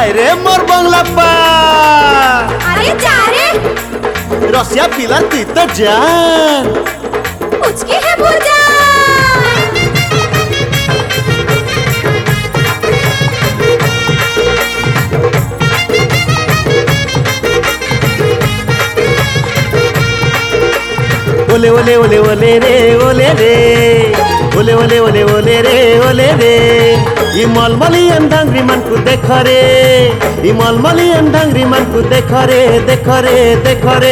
যায় রে মোর বাংলা পা। আরে যা রে রসিয়া পিলা তুই তো জান উচকি হে বুঝা। ওলে ওলে ওলে ওলে রে ওলে রে ওলে ওলে ওলে ওলে রে ওলে রে ই মলমলিয়ান ডাংরি মানকু দেখ রে ই মলমলিয়ান ডাংরি মানকু দেখ রে দেখ রে দেখ রে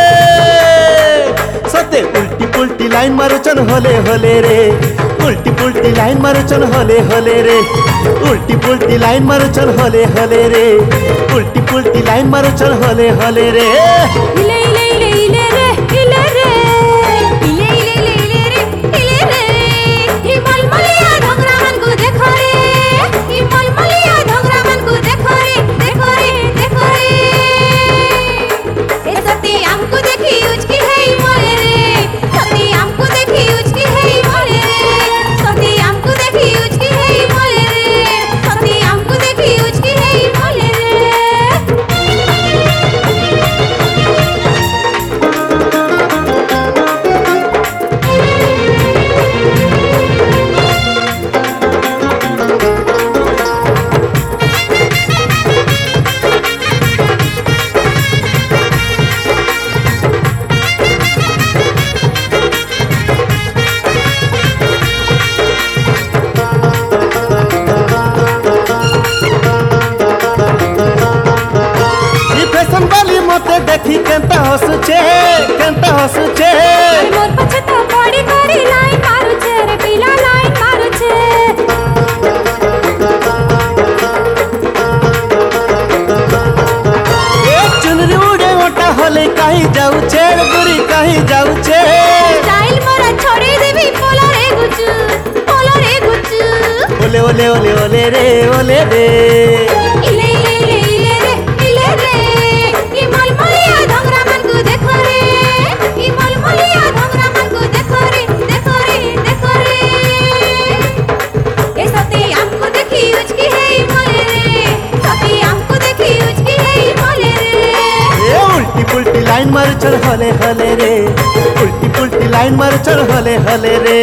সতে উল্টি পুল্টি লাইন মারুচন হলে হলে রে উল্টি পুল্টি লাইন মারুচন হলে হলে রে উল্টি পুল্টি লাইন মারুচন হলে হলে রে উল্টি পুল্টি লাইন মারুচন হলে হলে রে ইলে ইলে ইলে ইলে রে ইলে রে ইলে ইলে ইলে ইলে রে ইলে রে ই মলমলিয়া ঢোকরা মানকু দেখো রে ই মলমলিয়া ঢোকরা মানকু দেখো রে দেখো রে দেখো রে এ সতি আমকু দেখি উচকি হেই মরে রে সতি আমকু দেখি উচকি হেই মরে রে সতি আমকু দেখি উচকি হেই মরে রে সতি আমকু দেখি উচকি হেই মরে রে। মতে দেখি কেনতা হসুছে মোর পছে তো পড়ি পড়ি লাইন মারুছে রে পিলা লাইন মারুছে। এক চুনরি উড়ে ওটা হলে কাহি যাউছে গুরি কাহি যাউছে স্টাইল মোরা ছড়ি দেবি পোলারে গুচু পোলারে গুচু। ওলে ওলে ওলে ওলে রে ওলে রে ইলে ইলে ইলে ইলে রে ইলে রে ই মলমলিয়া ঢোকরা মানকু দেখো রে ই মলমলিয়া ঢোকরা মানকু দেখো রে দেখো রে দেখো রে এ সতি আমকু দেখি উচকি হেই মরে রে সতি আমকু দেখি উচকি হেই মরে রে। এ উল্টি পুল্টি লাইন মারুচন হলে হলে রে উল্টি পুল্টি লাইন মারুচন হলে হলে রে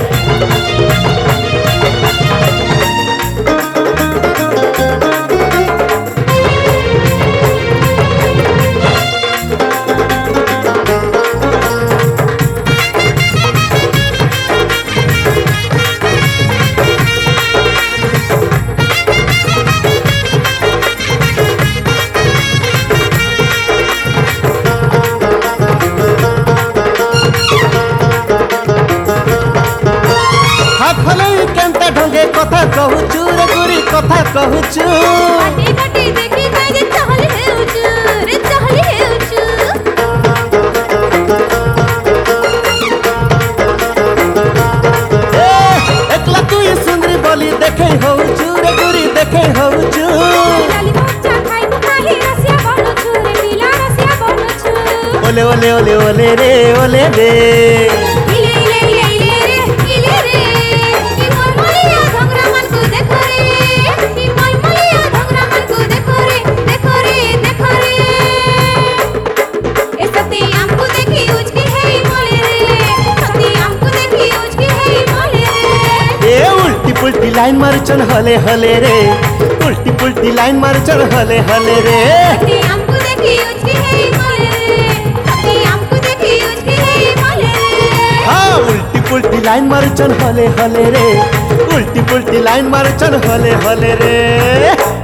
কেনতা ঢঙ্গে কথা কহুচু রে গুরি কথা কহুচু আটি কাটি দেখি কাজে চহল হেউচু রে চহল হেউচু। একলা তুই সুন্দরী বলি দেখে হউচু রে গুরি দেখে হউচু লালি মোচা খাইবো কাহি রাসিয়া বনছু রে পিলা রাসিয়া বনছু। ওলে ওলে ওলে ওলে রে ওলে রে ইলে ইলে ইলে ইলে রে ইলে রে ই মলমলিয়া ঢোকরা মানকু দেখো রে ই মলমলিয়া ঢোকরা মানকু দেখো রে দেখো রে দেখো রে এ সতি আমকু দেখি উচকি হেই মরে রে সতি আমকু দেখি উচকি হেই মরে রে। এ উল্টি পুল্টি লাইন মারুচন হলে হলে রে উল্টি পুল্টি লাইন মারুচন হলে হলে রে সতি আমকু দেখি উচকি হেই মরে রে সতি আমকু দেখি উচকি হেই মরে রে। হ্যাঁ উল্টি পুল্টি লাইন মারুচন হলে হলে রে উল্টি পুল্টি লাইন মারুচন হলে হলে রে।